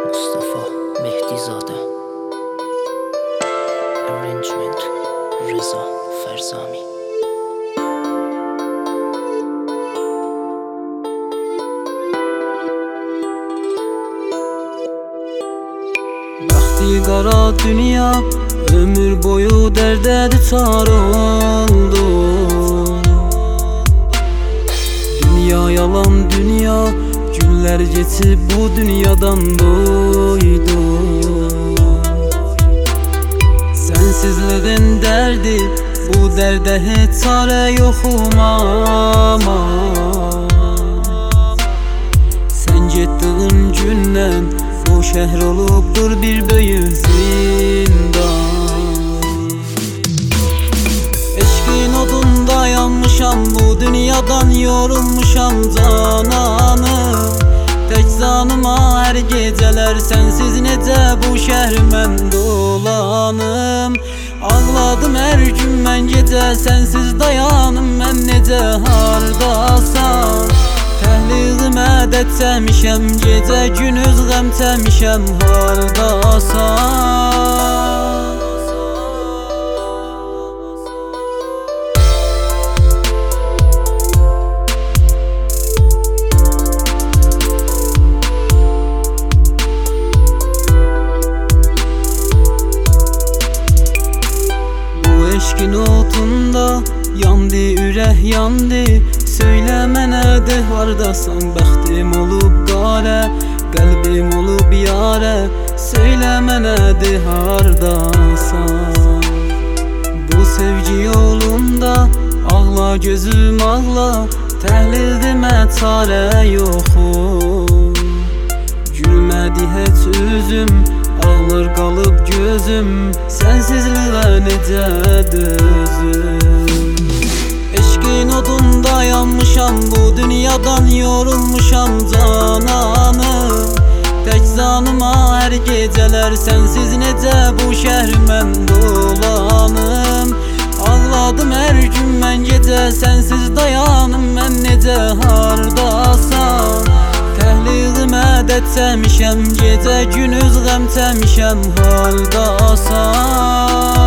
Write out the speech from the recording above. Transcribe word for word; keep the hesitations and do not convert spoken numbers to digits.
Mustafa Mehdizadə. Arrangement Rıza Ferzami. Bəxti qara dünya ömür boyu dərdə düçar oldu. Dünya yalan dünya, günlər geçib bu dünyadan doydu. Sensizliğin dərdi, bu dərdə heç çarə yoxum ama. Sən getdiğin gündən bu şəhər olubdur bir böyük zindan. Eşqin odunda yanmışam, bu dünyadan yorulmuşam cananım. Tək canıma hər gecələr sənsiz necə bu şəhər mən dolanım. Ağladım hər gün mən gecə sənsiz dayanım, mən necə hardasan. Təhliğimə dərd çəkmişəm, gecə gündüz qəm çəkmişəm, hardasan. Eşqin otunda yandı, ürək yandı. Söylə mənə de hardasan, bəxtim olub qarə, qəlbim olub yarə. Söylə mənə de hardasan. Bu sevgi yolunda ağla gözüm ağla, təhlildimə çarə yoxum. Gülmədi heç üzüm, ağlar qalıb gözüm, sənsizliğə necə dözüm. Eşqin odunda yanmışam, bu dünyadan yorulmuşam cananım. Tək canıma hər gecələr sənsiz necə bu şəhər mən dolanım. Ağladım hər gün mən gecə sənsiz dayanım, mən necə hardasan. Təhliğimə dərd çəkmişəm, gecə gündüz qəm çəkmişəm, hardasan.